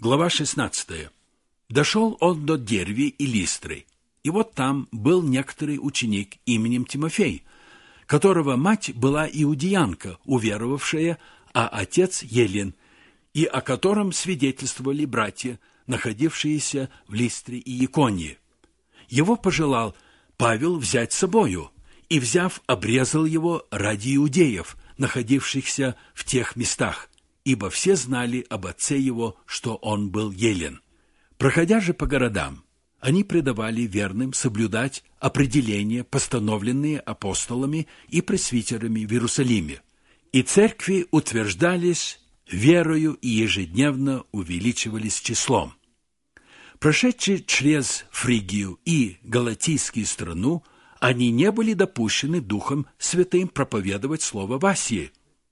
Глава 16. Дошел он до Дервии и Листры, и вот там был некоторый ученик именем Тимофей, которого мать была иудеянка, уверовавшая, а отец Елен, и о котором свидетельствовали братья, находившиеся в Листре и Иконии. Его пожелал Павел взять с собою, и, взяв, обрезал его ради иудеев, находившихся в тех местах, ибо все знали об отце его, что он был елен. Проходя же по городам, они предавали верным соблюдать определения, постановленные апостолами и пресвитерами в Иерусалиме, и церкви утверждались верою и ежедневно увеличивались числом. Прошедшие через Фригию и Галатийскую страну, они не были допущены Духом Святым проповедовать слово в Асии.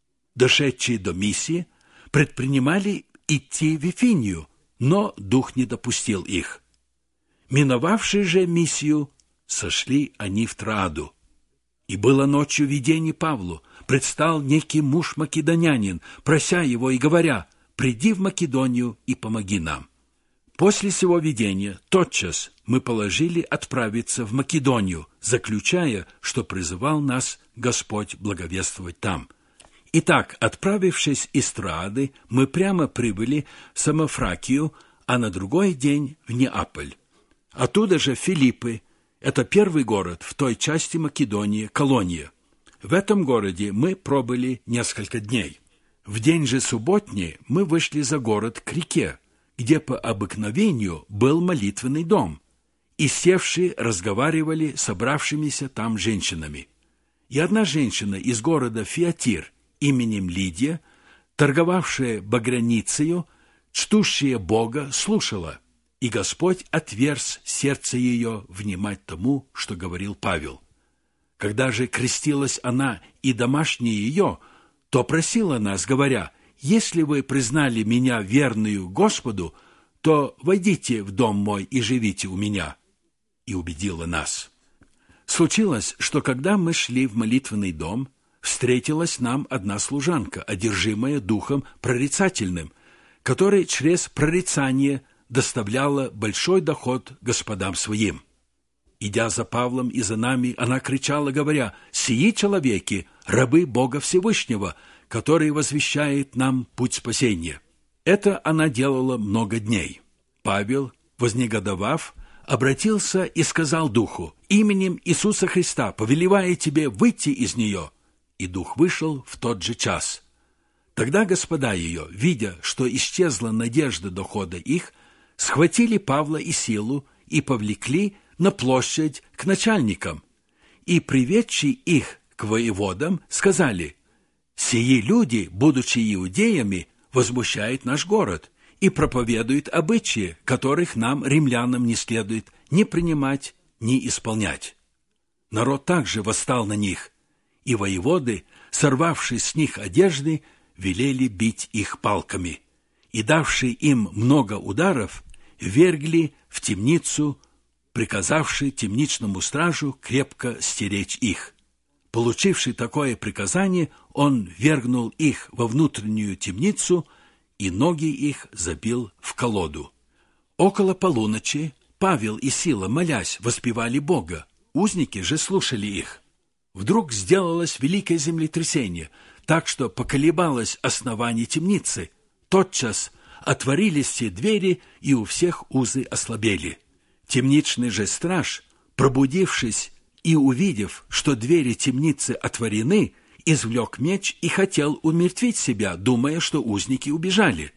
Дошедшие до Миссии предпринимали идти в Вифинию, но Дух не допустил их. Миновавшие же Миссию, сошли они в Трааду. И было ночью видение Павлу, предстал некий муж македонянин, прося его и говоря: «Приди в Македонию и помоги нам». После сего видения тотчас мы положили отправиться в Македонию, заключая, что призывал нас Господь благовествовать там. Итак, отправившись из Троады, мы прямо прибыли в Самофракию, а на другой день в Неаполь. Оттуда же Филиппы, это первый город в той части Македонии, колония. В этом городе мы пробыли несколько дней. В день же субботний мы вышли за город к реке, где по обыкновению был молитвенный дом, и севшие разговаривали с собравшимися там женщинами. И одна женщина из города Фиатир, именем Лидия, торговавшая багряницею, чтущая Бога, слушала, и Господь отверз сердце ее внимать тому, что говорил Павел. Когда же крестилась она и домашние ее, то просила нас, говоря: «Если вы признали меня верную Господу, то войдите в дом мой и живите у меня». И убедила нас. Случилось, что когда мы шли в молитвенный дом, встретилась нам одна служанка, одержимая духом прорицательным, которая через прорицание доставляла большой доход господам своим. Идя за Павлом и за нами, она кричала, говоря: «Сии человеки, рабы Бога Всевышнего, который возвещает нам путь спасения». Это она делала много дней. Павел, вознегодовав, обратился и сказал духу: «Именем Иисуса Христа повелевая тебе выйти из нее». И дух вышел в тот же час. Тогда господа ее, видя, что исчезла надежда дохода их, схватили Павла и Силу и повлекли на площадь к начальникам, и, приведши их к воеводам, сказали: «Сии люди, будучи иудеями, возмущают наш город и проповедуют обычаи, которых нам, римлянам, не следует ни принимать, ни исполнять». Народ также восстал на них, и воеводы, сорвавши с них одежды, велели бить их палками, и, давши им много ударов, ввергли в темницу, приказавши темничному стражу крепко стеречь их. Получивший такое приказание, он ввергнул их во внутреннюю темницу, и ноги их забил в колоду. Около полуночи Павел и Сила, молясь, воспевали Бога, узники же слушали их. Вдруг сделалось великое землетрясение, так что поколебалось основание темницы. Тотчас отворились все двери, и у всех узы ослабели. Темничный же страж, пробудившись и увидев, что двери темницы отворены, извлек меч и хотел умертвить себя, думая, что узники убежали.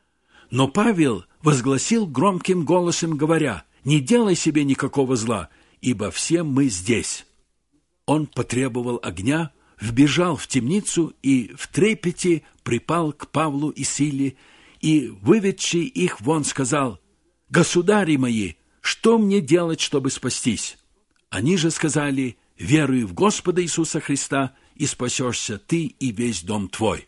Но Павел возгласил громким голосом, говоря: «Не делай себе никакого зла, ибо все мы здесь». Он потребовал огня, вбежал в темницу и в трепете припал к Павлу и Силе, и, выведший их вон, сказал: «Государи мои, что мне делать, чтобы спастись?» Они же сказали: «Веруй в Господа Иисуса Христа, и спасешься ты и весь дом твой».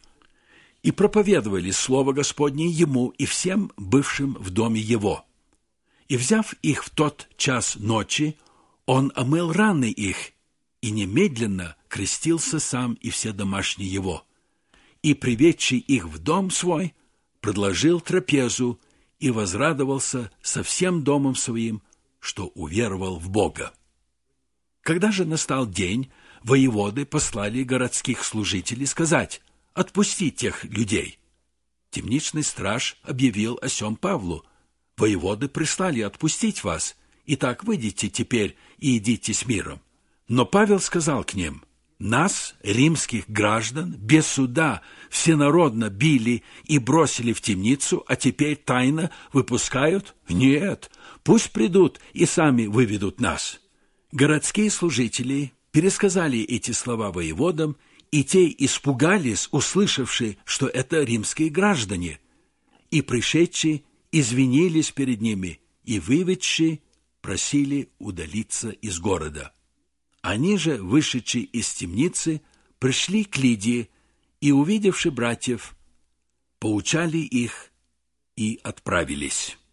И проповедовали слово Господне ему и всем бывшим в доме его. И, взяв их в тот час ночи, он омыл раны их, и немедленно крестился сам и все домашние его. И, приведший их в дом свой, предложил трапезу, и возрадовался со всем домом своим, что уверовал в Бога. Когда же настал день, воеводы послали городских служителей сказать: «Отпусти тех людей». Темничный страж объявил о сем Павлу: «Воеводы прислали отпустить вас, итак выйдите теперь и идите с миром». Но Павел сказал к ним: «Нас, римских граждан, без суда всенародно били и бросили в темницу, а теперь тайно выпускают? Нет, пусть придут и сами выведут нас». Городские служители пересказали эти слова воеводам, и те испугались, услышавши, что это римские граждане, и пришедшие извинились перед ними, и выведшие просили удалиться из города. Они же, вышедшие из темницы, пришли к Лидии и, увидевши братьев, поучали их и отправились.